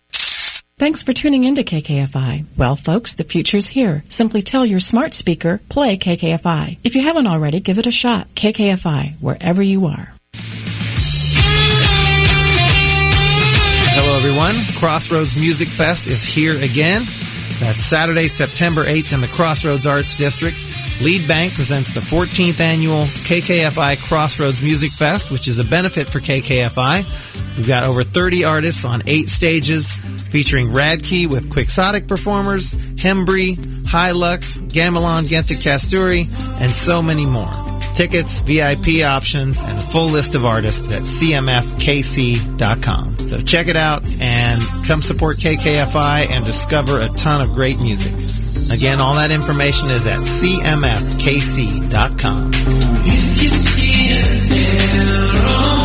Thanks for tuning in to K K F I. Well, folks, the future's here. Simply tell your smart speaker, play K K F I. If you haven't already, give it a shot. K K F I, wherever you are. Hello, everyone. Crossroads Music Fest is here again. That's Saturday, September eighth in the Crossroads Arts District. Lead Bank presents the fourteenth annual K K F I Crossroads Music Fest, which is a benefit for K K F I. We've got over thirty artists on eight stages, featuring Radkey with Quixotic performers, Hembry, Hilux, Gamelan, Genta Kasturi, and so many more. Tickets, V I P options, and a full list of artists at C M F K C dot com. So check it out and come support K K F I and discover a ton of great music. Again, all that information is at C M F K C dot com. If you see an arrow.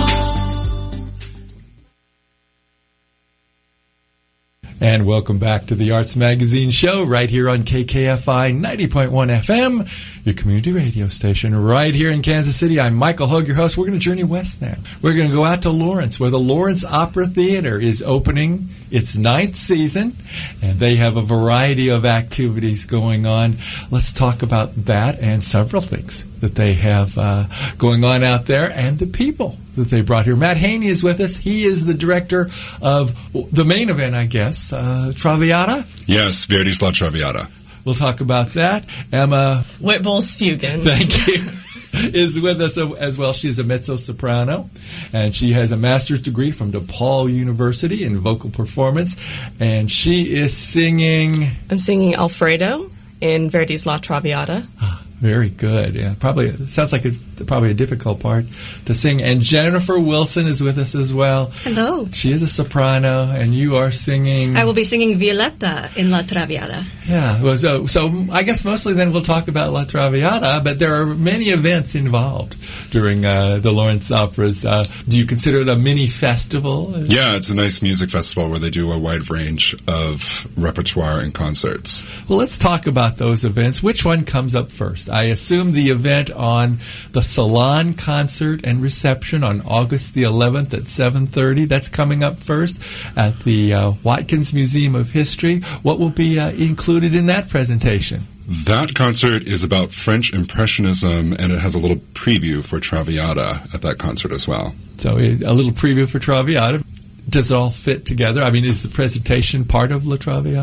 And welcome back to the Arts Magazine Show right here on K K F I ninety point one F M, your community radio station right here in Kansas City. I'm Michael Hogue, your host. We're going to journey west now. We're going to go out to Lawrence, where the Lawrence Opera Theater is opening its ninth season, and they have a variety of activities going on. Let's talk about that and several things that they have uh, going on out there and the people that they brought here. Matt Haney is with us. He is the director of the main event, I guess, uh, Traviata? Yes, Verdi's La Traviata. We'll talk about that. Emma Whitbul's Fugen. Thank you. Is with us as well. She's a mezzo-soprano, and she has a master's degree from DePaul University in vocal performance, and she is singing... I'm singing Alfredo in Verdi's La Traviata. Very good. Yeah, probably sounds like it's probably a difficult part to sing. And Jennifer Wilson is with us as well. Hello. She is a soprano, and you are singing. I will be singing Violetta in La Traviata. Yeah. Well, so, so I guess mostly then we'll talk about La Traviata, but there are many events involved during uh, the Lawrence Operas. Uh, do you consider it a mini festival? Yeah, it's a nice music festival where they do a wide range of repertoire and concerts. Well, let's talk about those events. Which one comes up first? I assume the event on the Salon Concert and Reception on August the eleventh at seven thirty. That's coming up first at the uh, Watkins Museum of History. What will be uh, included in that presentation? That concert is about French Impressionism, and it has a little preview for Traviata at that concert as well. So a little preview for Traviata. Does it all fit together? I mean, is the presentation part of La Traviata?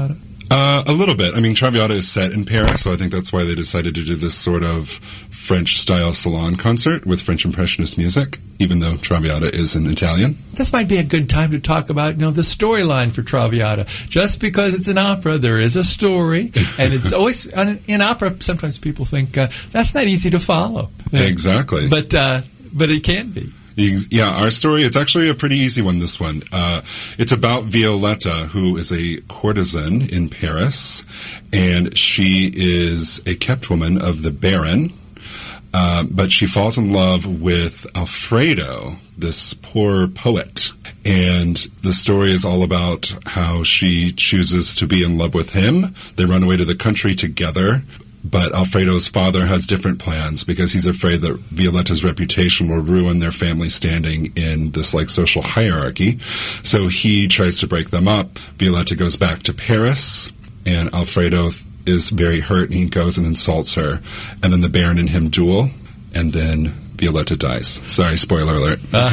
Uh, a little bit. I mean, Traviata is set in Paris, so I think that's why they decided to do this sort of French-style salon concert with French Impressionist music, even though Traviata is in Italian. This might be a good time to talk about, you know, the storyline for Traviata. Just because it's an opera, there is a story, and it's always in opera. Sometimes people think uh, that's not easy to follow. Exactly, but uh, but it can be. Yeah, our story, it's actually a pretty easy one, this one. Uh, it's about Violetta, who is a courtesan in Paris, and she is a kept woman of the Baron, uh, but she falls in love with Alfredo, this poor poet. And the story is all about how she chooses to be in love with him. They run away to the country together. But Alfredo's father has different plans because he's afraid that Violetta's reputation will ruin their family standing in this, like, social hierarchy. So he tries to break them up. Violetta goes back to Paris, and Alfredo is very hurt, and he goes and insults her. And then the Baron and him duel, and then Violetta dies. Sorry, spoiler alert. Uh,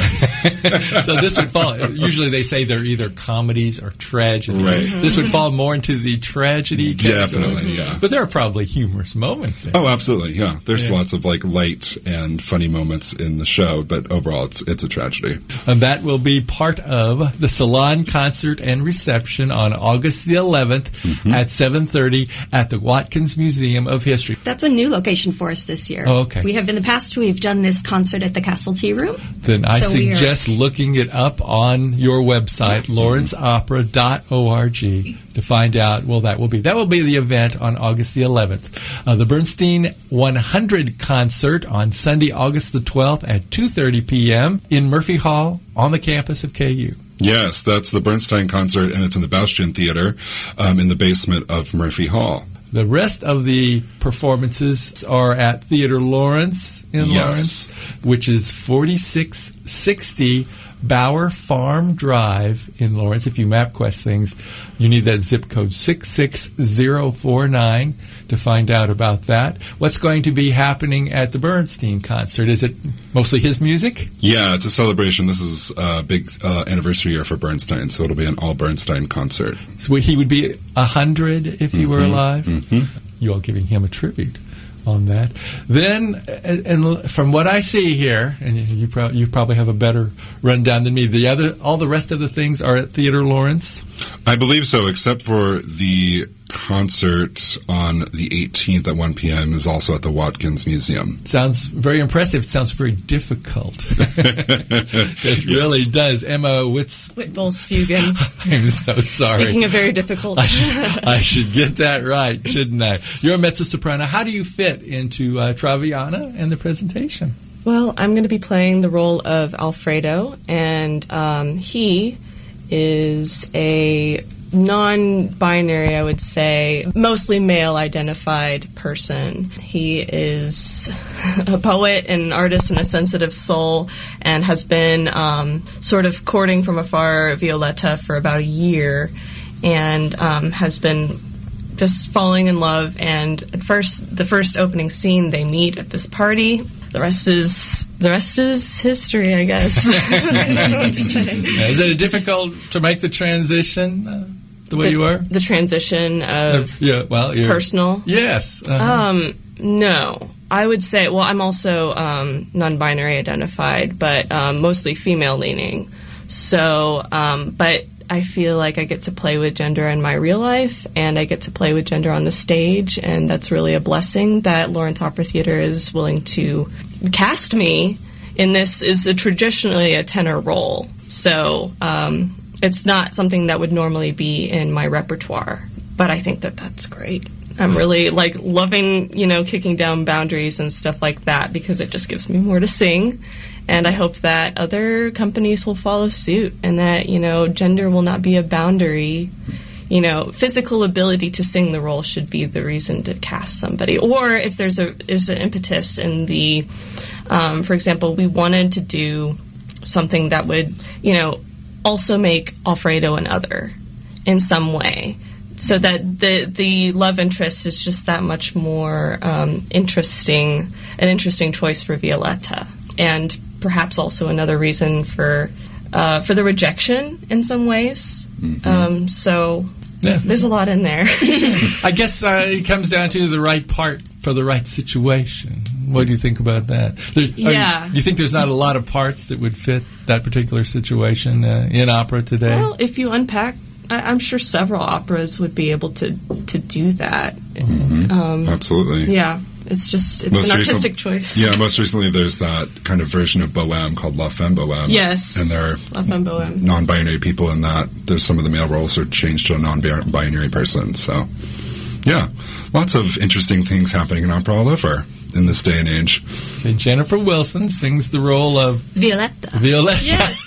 so this would fall, usually they say they're either comedies or tragedy. Right. This would fall more into the tragedy category. Definitely, yeah. But there are probably humorous moments in it. Oh, absolutely, yeah. There's Yeah. lots of, like, light and funny moments in the show, but overall it's it's a tragedy. And that will be part of the Salon Concert and Reception on August the eleventh Mm-hmm. at seven thirty at the Watkins Museum of History. That's a new location for us this year. Oh, okay. We have in the past we've done this concert at the Castle Tea Room. Then I So we are- suggest looking it up on your website, lawrence opera dot org, to find out. Well, that will be that will be the event on August the eleventh. Uh, the Bernstein one hundred concert on Sunday, August the twelfth at two thirty p.m. in Murphy Hall on the campus of K U. Yes, that's the Bernstein concert, and it's in the Bastian Theater um, in the basement of Murphy Hall. The rest of the performances are at Theater Lawrence in Yes. Lawrence, which is forty-six sixty Bower Farm Drive in Lawrence. If you MapQuest things, you need that zip code six six zero four nine to find out about that. What's going to be happening at the Bernstein concert? Is it mostly his music? Yeah, it's a celebration. This is a big uh, anniversary year for Bernstein, so it'll be an all Bernstein concert. So he would be a hundred if he were Mhm, alive. mhm. You all giving him a tribute on that. Then, and, and from what I see here, and you, you, pro- you probably have a better rundown than me. The other, all the rest of the things are at Theater Lawrence. I believe so, except for the concert on the eighteenth at one p.m. is also at the Watkins Museum. Sounds very impressive. Sounds very difficult. It really does. Emma Witz. Wittbolsfugen. I'm so sorry. Speaking of very difficult. I should, I should get that right, shouldn't I? You're a mezzo-soprano. How do you fit into uh, Traviata and the presentation? Well, I'm going to be playing the role of Alfredo, and um, he is a non-binary, I would say, mostly male-identified person. He is a poet and an artist and a sensitive soul, and has been um, sort of courting from afar Violetta for about a year, and um, has been just falling in love. And at first, the first opening scene, they meet at this party. The rest is the rest is history, I guess. I don't know what to say. Is it difficult to make the transition uh, the way the, you are? The transition of Uh, yeah, well, you're, personal? Yes. Uh-huh. Um, no. I would say, well, I'm also um, non-binary identified, but um, mostly female-leaning. So, um, but I feel like I get to play with gender in my real life, and I get to play with gender on the stage, and that's really a blessing that Lawrence Opera Theater is willing to cast me in. This is a traditionally a tenor role, so um, it's not something that would normally be in my repertoire, but I think that that's great. I'm really like loving, you know, kicking down boundaries and stuff like that, because it just gives me more to sing. And I hope that other companies will follow suit, and that, you know, gender will not be a boundary. You know, physical ability to sing the role should be the reason to cast somebody. Or if there's a there's an impetus in the, um, for example, we wanted to do something that would, you know, also make Alfredo an other in some way, so that the the love interest is just that much more um, interesting, an interesting choice for Violetta. And perhaps also another reason for uh, for the rejection in some ways. Mm-hmm. Um, so Yeah. There's a lot in there. I guess uh, it comes down to the right part for the right situation. What do you think about that? There, Yeah. You, do you think there's not a lot of parts that would fit that particular situation uh, in opera today? Well, if you unpack, I, I'm sure several operas would be able to to do that. Mm-hmm. Um, Absolutely. Yeah, it's just it's Most an recent- artistic choice. Yeah, most recently there's that kind of version of Bohème called La Femme Bohème. Yes. And there La Femme are Bohème. non-binary people in that. There's some of the male roles are changed to a non-binary person. So, yeah, lots of interesting things happening in opera all over in this day and age. And Jennifer Wilson sings the role of Violetta. Violetta.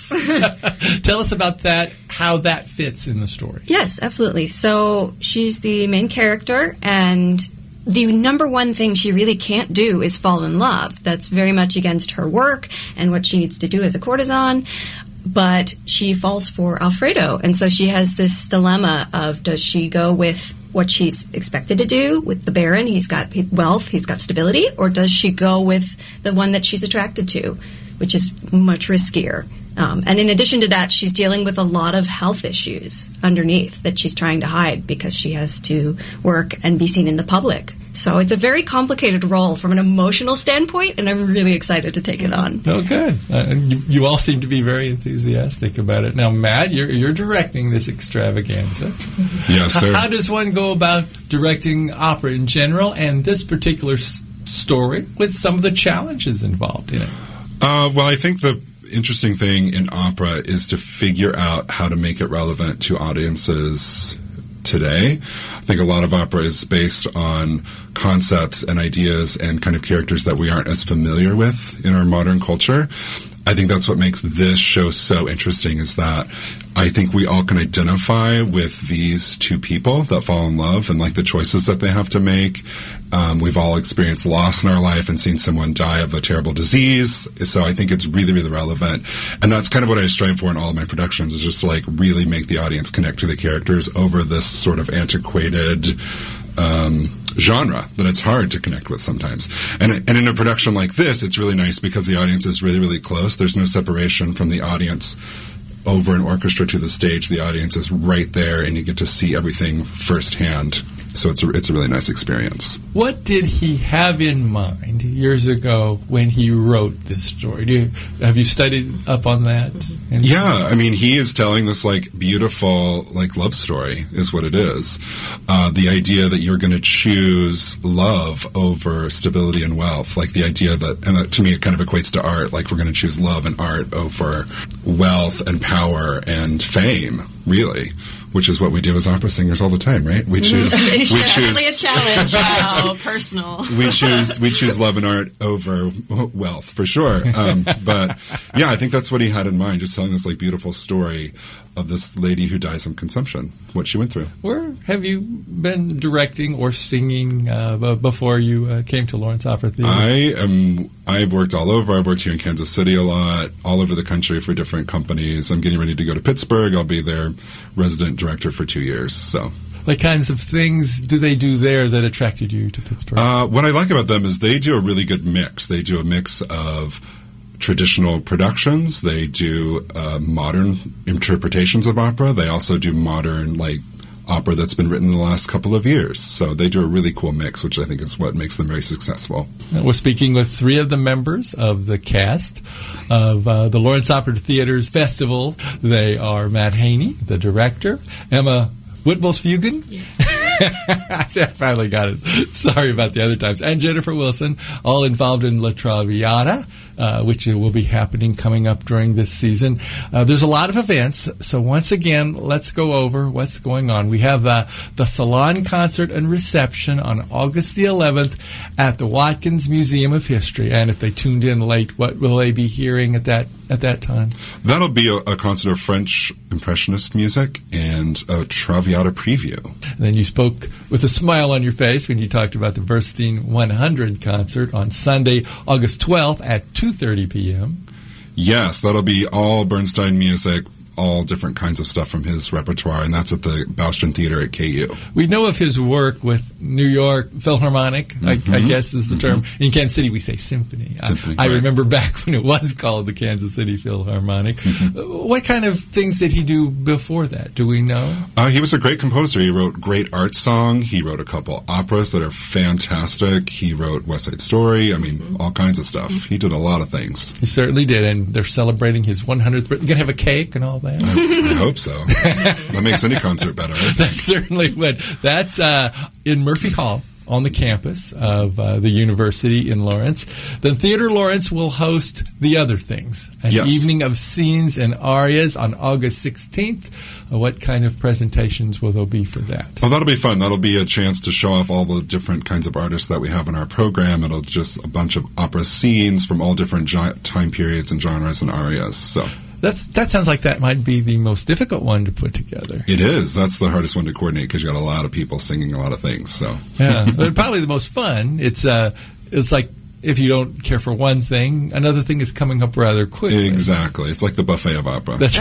Yes. Tell us about that, how that fits in the story. Yes, absolutely. So she's the main character, and the number one thing she really can't do is fall in love. That's very much against her work and what she needs to do as a courtesan. But she falls for Alfredo, and so she has this dilemma of, does she go with what she's expected to do with the Baron? He's got wealth, he's got stability, or does she go with the one that she's attracted to, which is much riskier? Um, and in addition to that, she's dealing with a lot of health issues underneath that she's trying to hide because she has to work and be seen in the public. So it's a very complicated role from an emotional standpoint, and I'm really excited to take it on. Oh, good. Uh, and you, you all seem to be very enthusiastic about it. Now, Matt, you're, you're directing this extravaganza. Yes, sir. How, how does one go about directing opera in general and this particular s- story with some of the challenges involved in it? Uh, well, I think the interesting thing in opera is to figure out how to make it relevant to audiences today. I think a lot of opera is based on concepts and ideas and kind of characters that we aren't as familiar with in our modern culture. I think that's what makes this show so interesting, is that I think we all can identify with these two people that fall in love and like the choices that they have to make. Um, we've all experienced loss in our life and seen someone die of a terrible disease. So I think it's really, really relevant. And that's kind of what I strive for in all of my productions, is just to like really make the audience connect to the characters over this sort of antiquated um, genre that it's hard to connect with sometimes. And, and in a production like this, it's really nice because the audience is really, really close. There's no separation from the audience over an orchestra to the stage. The audience is right there, and you get to see everything firsthand. So it's a, it's a really nice experience. What did he have in mind years ago when he wrote this story? Do you, have you studied up on that? And Yeah, I mean, he is telling this like beautiful like love story is what it is. Uh, the idea that you're going to choose love over stability and wealth, like the idea that, and that to me it kind of equates to art. Like we're going to choose love and art over wealth and power and fame, really. Which is what we do as opera singers all the time, right? We choose, we Definitely a choose, challenge. Wow, personal. we choose, we choose love and art over wealth for sure. Um, but yeah, I think that's what he had in mind, just telling this like beautiful story of this lady who dies from consumption, what she went through. Where have you been directing or singing uh, b- before you uh, came to Lawrence Opera Theater? I am. I've worked all over. I've worked here in Kansas City a lot, all over the country for different companies. I'm getting ready to go to Pittsburgh. I'll be their resident director for two years. So. What kinds of things do they do there that attracted you to Pittsburgh? Uh, what I like about them is they do a really good mix. They do a mix of traditional productions. They do uh, modern interpretations of opera. They also do modern, like, opera that's been written in the last couple of years. So they do a really cool mix, which I think is what makes them very successful. We're speaking with three of the members of the cast of uh, the Lawrence Opera Theater's festival. They are Matt Haney, the director, Emma Whitbulls-Fugen. Yeah. I finally got it. Sorry about the other times. And Jennifer Wilson, all involved in La Traviata, uh, which will be happening coming up during this season. Uh, there's a lot of events, so once again, let's go over what's going on. We have uh, the Salon Concert and Reception on August the eleventh at the Watkins Museum of History. And if they tuned in late, what will they be hearing at that at that time? That'll be a, a concert of French Impressionist music and a Traviata preview. And then you spoke with a smile on your face when you talked about the Bernstein one hundred concert on Sunday, August twelfth at two thirty p.m. Yes, that'll be all Bernstein music, all different kinds of stuff from his repertoire, and that's at the Baustrin Theater at K U. We know of his work with New York Philharmonic, mm-hmm. I, I guess is the term. Mm-hmm. In Kansas City, we say symphony. Symphony I, I right. remember back when it was called the Kansas City Philharmonic. Mm-hmm. What kind of things did he do before that? Do we know? Uh, he was a great composer. He wrote great art song. He wrote a couple operas that are fantastic. He wrote West Side Story. I mean, mm-hmm. all kinds of stuff. He did a lot of things. He certainly did, and they're celebrating his one hundredth birthday. You're going to have a cake and all that? I, I hope so. That makes any concert better. That certainly would. That's uh, in Murphy Hall on the campus of uh, the university in Lawrence. Then Theater Lawrence will host The Other Things, an yes. evening of scenes and arias on August sixteenth. Uh, what kind of presentations will there be for that? Well, that'll be fun. That'll be a chance to show off all the different kinds of artists that we have in our program. It'll just a bunch of opera scenes from all different gi- time periods and genres and arias. So That's, that sounds like that might be the most difficult one to put together. It is. That's the hardest one to coordinate because you got a lot of people singing a lot of things. So yeah, but probably the most fun. It's uh, it's like if you don't care for one thing, another thing is coming up rather quickly. Exactly. It's like the buffet of opera. That's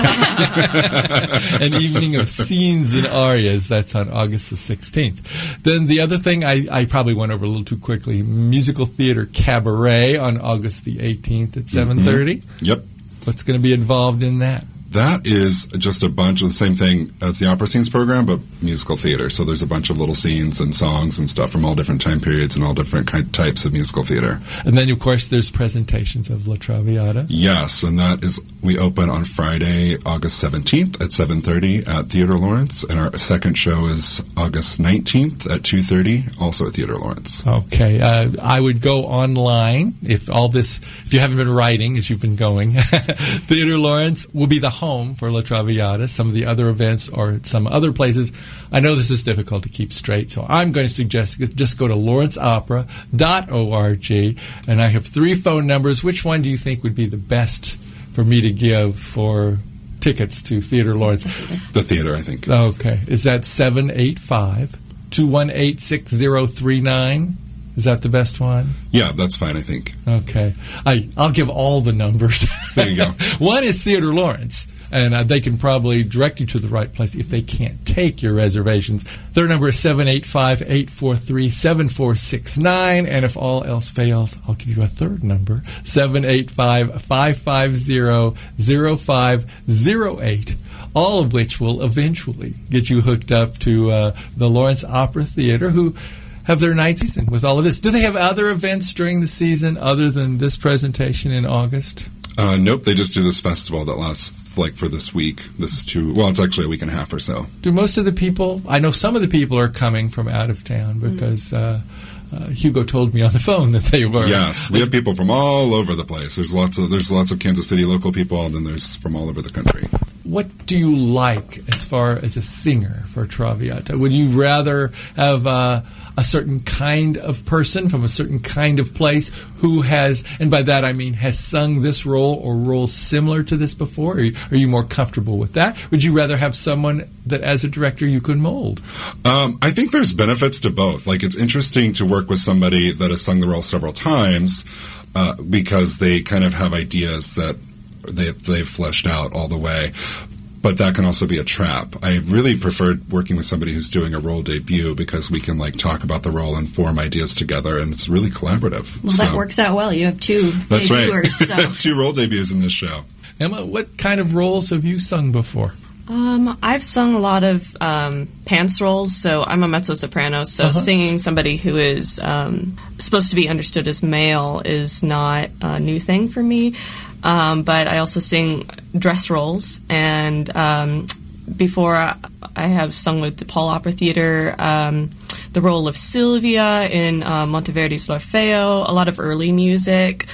right. An evening of scenes and arias. That's on August the sixteenth. Then the other thing I, I probably went over a little too quickly, musical theater cabaret on August the eighteenth at seven thirty. Mm-hmm. Yep. What's going to be involved in that? That is just a bunch of the same thing as the opera scenes program, but musical theater. So there's a bunch of little scenes and songs and stuff from all different time periods and all different kind, types of musical theater. And then, of course, there's presentations of La Traviata. Yes, and that is, we open on Friday, August seventeenth at seven thirty at Theater Lawrence, and our second show is August nineteenth at two thirty, also at Theater Lawrence. Okay. Uh, I would go online if all this, if you haven't been writing as you've been going. Theater Lawrence will be the home for La Traviata. Some of the other events are at some other places. I know this is difficult to keep straight, so I'm going to suggest just go to lawrence opera dot org, and I have three phone numbers. Which one do you think would be the best for me to give for tickets to Theater Lawrence? The theater, I think. Okay. Is that seven eight five, two one eight, six zero three nine? Is that the best one? Yeah, that's fine, I think. Okay. I, I'll give all the numbers. There you go. One is Theater Lawrence, and uh, they can probably direct you to the right place if they can't take your reservations. Their number is seven eight five, eight four three, seven four six nine, and if all else fails, I'll give you a third number, seven eight five, five five zero, zero five zero eight. All of which will eventually get you hooked up to uh, the Lawrence Opera Theater, who have their night season with all of this. Do they have other events during the season other than this presentation in August? Uh, nope, they just do this festival that lasts like for this week. This is two, well, it's actually a week and a half or so. Do most of the people, I know some of the people are coming from out of town because uh, uh, Hugo told me on the phone that they were. Yes, we have people from all over the place. There's lots of there's lots of Kansas City local people, and then there's from all over the country. What do you like as far as a singer for Traviata? Would you rather have uh, a certain kind of person from a certain kind of place who has, and by that I mean has sung this role or roles similar to this before? Are you, are you more comfortable with that? Would you rather have someone that as a director you could mold? Um, I think there's benefits to both. Like, it's interesting to work with somebody that has sung the role several times uh, because they kind of have ideas that they, they've fleshed out all the way. But that can also be a trap. I really prefer working with somebody who's doing a role debut because we can like talk about the role and form ideas together, and it's really collaborative. Well, so, that works out well. You have two that's debuers. right. So. Two role debuts in this show. Emma, what kind of roles have you sung before? Um, I've sung a lot of um, pants roles, so I'm a mezzo-soprano, so Uh-huh. singing somebody who is um, supposed to be understood as male is not a new thing for me. Um, but I also sing dress roles, and um, before I, I have sung with DePaul Opera Theater, um, the role of Sylvia in uh, Monteverdi's L'Orfeo, a lot of early music.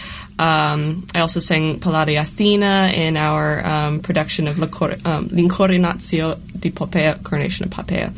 Um, I also sang Palladia Athena in our um, production of um, L'Incoronatio di Poppea, Coronation of Poppea.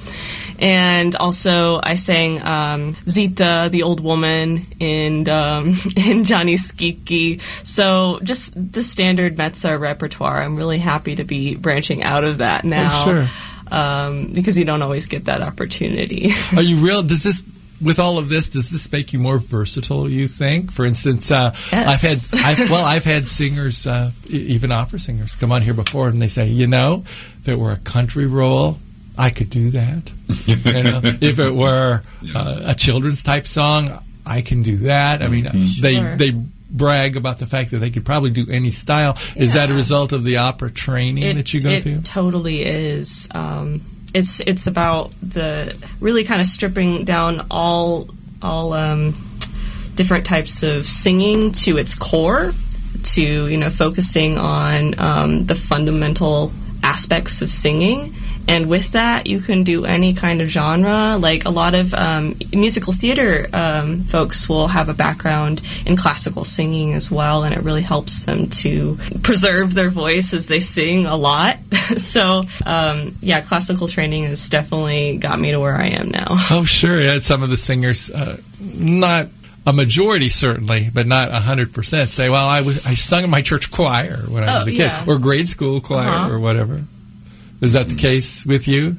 And also I sang um, Zita, the old woman, in, um, in Gianni Schicchi. So just the standard mezzo repertoire. I'm really happy to be branching out of that now. Oh, sure. Um, because you don't always get that opportunity. Are you real? Does this with all of this, does this make you more versatile, you think? For instance, uh, Yes. I've had, I've, well, I've had singers, uh, e- even opera singers, come on here before, and they say, you know, if it were a country role, I could do that. You know, if it were uh, a children's type song, I can do that. I mean, they Sure. they brag about the fact that they could probably do any style. Is that a Yeah. result of the opera training It, that you go it to? totally is. Um, it's it's about the really kind of stripping down all all um, different types of singing to its core, to you know focusing on um, the fundamental aspects of singing. And with that, you can do any kind of genre. Like a lot of um, musical theater um, folks will have a background in classical singing as well, and it really helps them to preserve their voice as they sing a lot. so, um, yeah, classical training has definitely got me to where I am now. Oh, sure. Yeah, some of the singers, uh, not a majority certainly, but not one hundred percent, say, well, I was I sung in my church choir when I Oh, was a kid, yeah. or grade school choir Uh-huh. or whatever. Is that the case with you?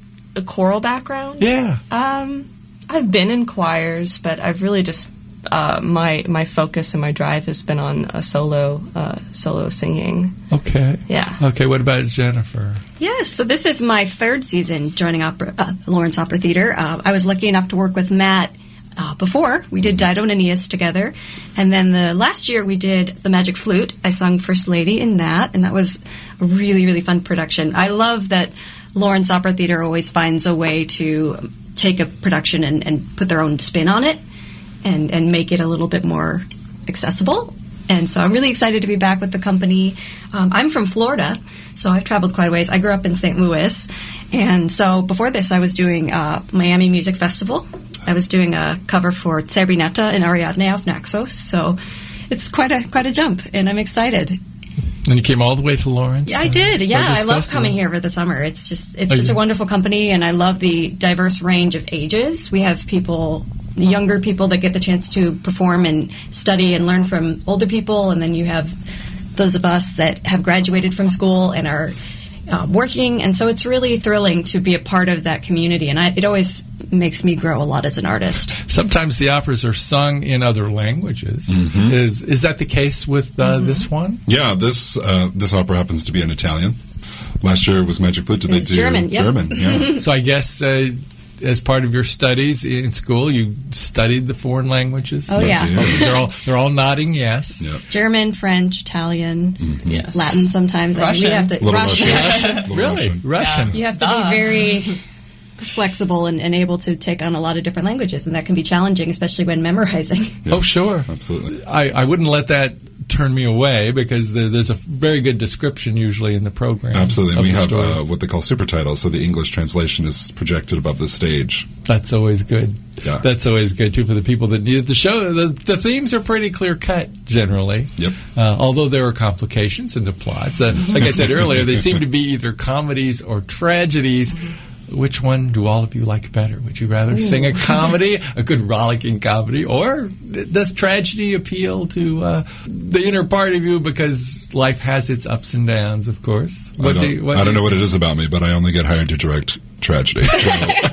A choral background? Yeah. Um, I've been in choirs, but I've really just uh, my my focus and my drive has been on a solo uh, solo singing. Okay. Yeah. Okay, what about Jennifer? Yes, so this is my third season joining opera, uh, Lawrence Opera Theater. Uh, I was lucky enough to work with Matt uh, before. We did Dido and Aeneas together. And then the last year we did The Magic Flute. I sung First Lady in that, and that was a really, really fun production. I love that Lawrence Opera Theater always finds a way to take a production and, and put their own spin on it and, and make it a little bit more accessible. And so I'm really excited to be back with the company. Um, I'm from Florida, so I've traveled quite a ways. I grew up in Saint Louis. And so before this, I was doing uh, Miami Music Festival. I was doing a cover for Tsebrineta and Ariadne of Naxos. So it's quite a quite a jump, and I'm excited. And you came all the way to Lawrence? Yeah, I uh, did. for Yeah, this I love festival? coming here for the summer. It's just it's Oh, such yeah. a wonderful company, and I love the diverse range of ages. We have people, younger people that get the chance to perform and study and learn from older people, and then you have those of us that have graduated from school and are uh, working, and so it's really thrilling to be a part of that community, and I, it always makes me grow a lot as an artist. Sometimes the operas are sung in other languages. Mm-hmm. Is is that the case with uh, this one? Yeah, this uh, this opera happens to be in Italian. Last year was Magic Flute. Did they It's do German, yep. German, yeah. So I guess uh, as part of your studies in school, you studied the foreign languages. Oh, yeah. Yeah. they're all they're all nodding yes. Yep. German, French, Italian, Yes. Latin sometimes. I mean, we Russian. have to, Little Russian. Russian. Little Really, Russian. Russian. You have to Duh. be very flexible and, and able to take on a lot of different languages, and that can be challenging, especially when memorizing. Yeah. Oh, sure. Absolutely. I, I wouldn't let that turn me away because there, there's a very good description usually in the program. Absolutely. of We the have story. uh, what they call super titles, so the English translation is projected above the stage. That's always good. Yeah. That's always good too for the people that need it. The show, the, the themes are pretty clear cut generally. Yep. Uh, although there are complications in the plots. Uh, like I said earlier, they seem to be either comedies or tragedies. Which one do all of you like better? Would you rather sing a comedy, a good rollicking comedy, or does tragedy appeal to uh, the inner part of you because life has its ups and downs, of course? I don't, do- I do don't know you what it is about me, but I only get hired to direct tragedy. So,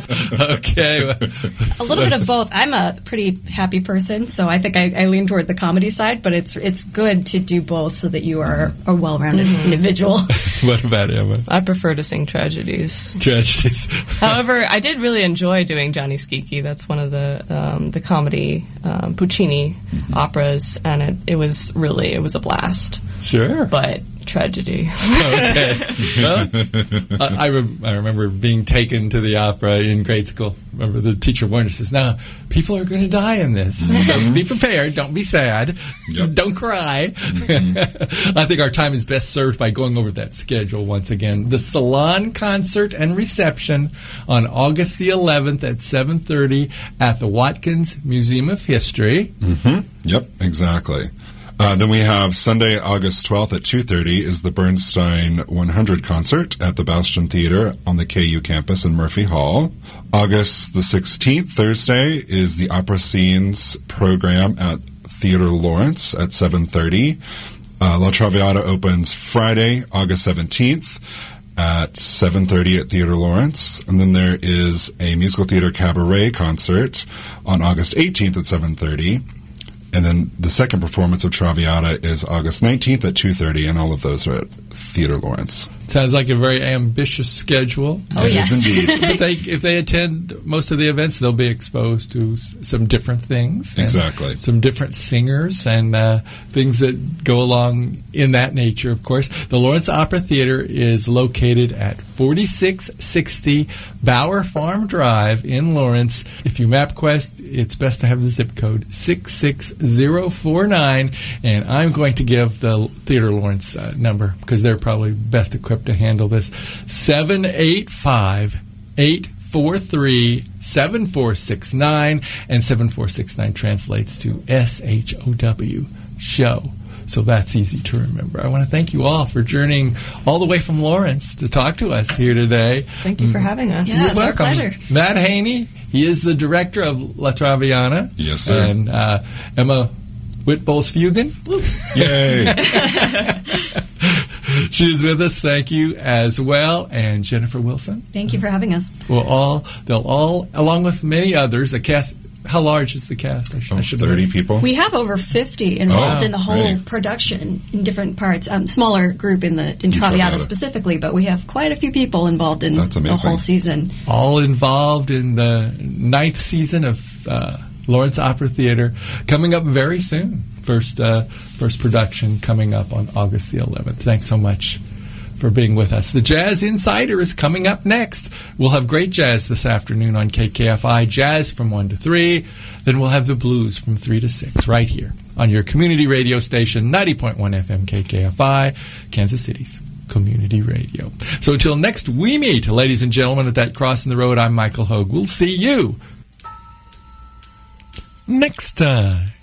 Okay. A little bit of both. I'm a pretty happy person, so I think I, I lean toward the comedy side, but it's it's good to do both so that you are a well-rounded individual. What about Emma? I prefer to sing tragedies. Tragedies. However, I did really enjoy doing Gianni Schicchi. That's one of the um, the comedy um, Puccini operas, and it, it was really it was a blast. Sure. But tragedy. Okay. Well, I, I, re- I remember being taken to the opera in grade school. Remember the teacher warned us, says, now, people are going to die in this. So be prepared. Don't be sad. Yep. Don't cry. I think our time is best served by going over that schedule once again. The Salon Concert and Reception on August the eleventh at seven thirty at the Watkins Museum of History. mhm. Yep, exactly. Uh, then we have Sunday, August twelfth at two thirty is the Bernstein one hundred concert at the Bastian Theater on the K U campus in Murphy Hall. August the sixteenth, Thursday, is the Opera Scenes program at Theater Lawrence at seven thirty. Uh, La Traviata opens Friday, August seventeenth. at seven thirty at Theatre Lawrence. And then there is a musical theater cabaret concert on August eighteenth at seven thirty. And then the second performance of Traviata is August nineteenth at two thirty, and all of those are at Theatre Lawrence. Sounds like a very ambitious schedule. Oh, it yeah. is indeed. But they, if they attend most of the events, they'll be exposed to s- some different things. and Exactly. Some different singers and uh, things that go along in that nature, of course. The Lawrence Opera Theater is located at forty-six sixty Bower Farm Drive in Lawrence. If you MapQuest, it's best to have the zip code six six zero four nine. And I'm going to give the Theater Lawrence uh, number because they're probably best equipped to handle this. seven eight five, eight four three, seven four six nine, and seven four six nine translates to S H O W, show. So that's easy to remember. I want to thank you all for journeying all the way from Lawrence to talk to us here today. Thank you for having us. Yeah, You're it's our welcome. pleasure. Matt Haney, he is the director of La Traviata. Yes, sir. And uh, Emma Whitbowles-Fugan. Yay! She is with us. Thank you as well. And Jennifer Wilson. Thank you for having us. Well, all they'll all, along with many others, a cast. How large is the cast? I, sh- I Oh, should thirty people. We have over fifty involved Oh, in the whole great. production in different parts. Um, smaller group in the in Traviata Traviata. specifically, but we have quite a few people involved in That's the amazing. whole season. all involved in the ninth season of uh, Lawrence Opera Theater, coming up very soon. First, uh, first production coming up on August the eleventh. Thanks so much for being with us. The Jazz Insider is coming up next. We'll have great jazz this afternoon on K K F I, jazz from one to three. Then we'll have the blues from three to six right here on your community radio station, ninety point one F M K K F I, Kansas City's community radio. So until next we meet, ladies and gentlemen, at that crossing the road, I'm Michael Hogue. We'll see you next time.